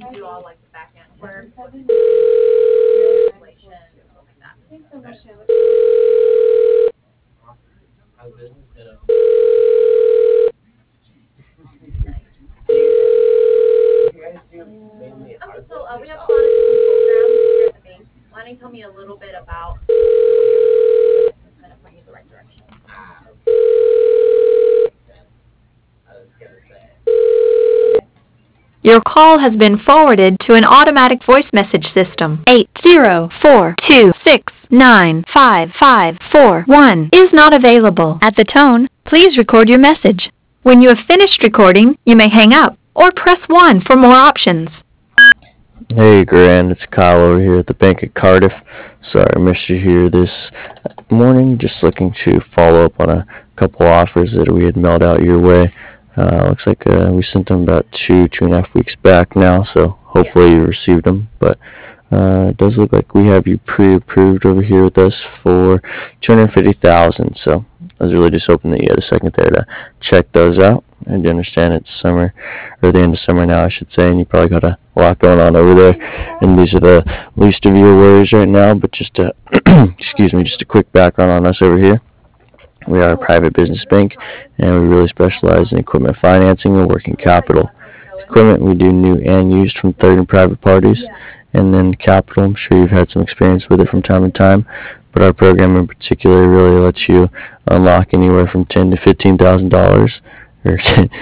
do all like the back end work, installation, stuff like that. Thanks so much, Taylor. Okay, so we have a lot of different programs here at the bank. Why don't you tell me a little bit about what you're looking to do and kind of point you in the right direction? Your call has been forwarded to an automatic voice message system. 804-269-5541 is not available. At the tone, please record your message. When you have finished recording, you may hang up or press 1 for more options. Hey Grand, it's Kyle over here at the Bank at Cardiff. Sorry I missed you here this morning. Just looking to follow up on a couple offers that we had mailed out your way. Looks like we sent them about 2.5 weeks back now, so hopefully you received them. But it does look like we have you pre-approved over here with us for $250,000. So I was really just hoping that you had a second there to check those out. I do understand it's summer, or the end of summer now, I should say, and you probably got a lot going on over there. And these are the least of your worries right now. But just a just a quick background on us over here. We are a private business bank, and we really specialize in equipment financing and working capital. Equipment we do new and used from third and private parties, and then capital, I'm sure you've had some experience with it from time to time, but our program in particular really lets you unlock anywhere from $10,000 to $15,000, or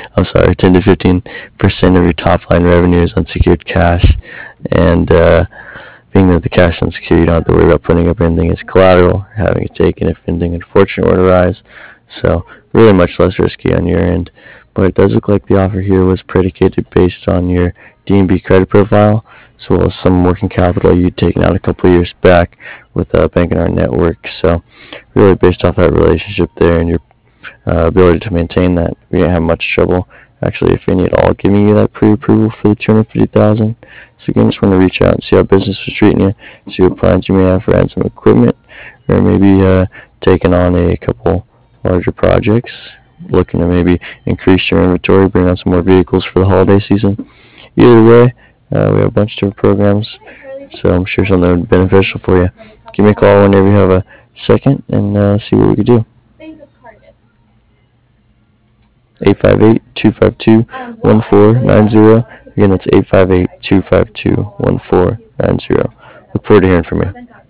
10 to 15% of your top line revenue is unsecured cash, and being that the cash is unsecured, you don't have to worry about putting up anything as collateral or having it taken if anything unfortunate were to arise. So really much less risky on your end. But it does look like the offer here was predicated based on your D&B credit profile, as well as some working capital you'd taken out a couple years back with Bank in Our network. So really based off that relationship there and your ability to maintain that, we didn't have much trouble actually, if any at all, giving you that pre-approval for the $250,000. So again, just want to reach out and see how business was treating you, see what plans you may have for adding some equipment, or maybe taking on a couple larger projects, looking to maybe increase your inventory, bring on some more vehicles for the holiday season. Either way, we have a bunch of different programs, so I'm sure something would be beneficial for you. Give me a call whenever you have a second and see what we can do. 858-252-1490. Again, that's 858-252-1490. Look forward to hearing from you.